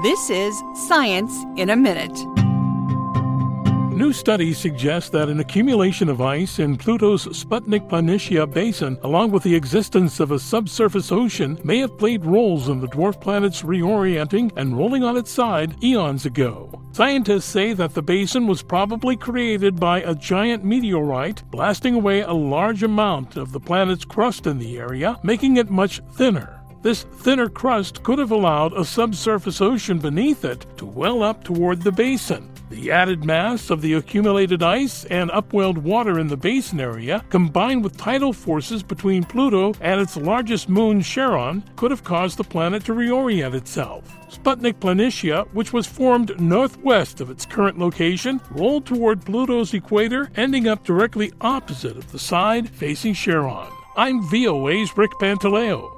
This is Science in a Minute. New studies suggest that an accumulation of ice in Pluto's Sputnik-Planitia basin, along with the existence of a subsurface ocean, may have played roles in the dwarf planet's reorienting and rolling on its side eons ago. Scientists say that the basin was probably created by a giant meteorite blasting away a large amount of the planet's crust in the area, making it much thinner. This thinner crust could have allowed a subsurface ocean beneath it to well up toward the basin. The added mass of the accumulated ice and upwelled water in the basin area, combined with tidal forces between Pluto and its largest moon, Charon, could have caused the planet to reorient itself. Sputnik-Planitia, which was formed northwest of its current location, rolled toward Pluto's equator, ending up directly opposite of the side facing Charon. I'm VOA's Rick Pantaleo.